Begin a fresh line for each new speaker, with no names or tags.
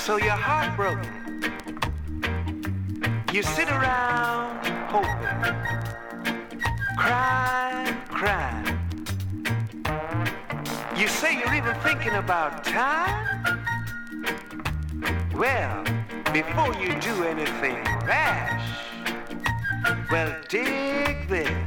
So you're heartbroken. You sit around hoping, crying. You say you're even thinking about time? Well, before you do anything rash, well, dig this.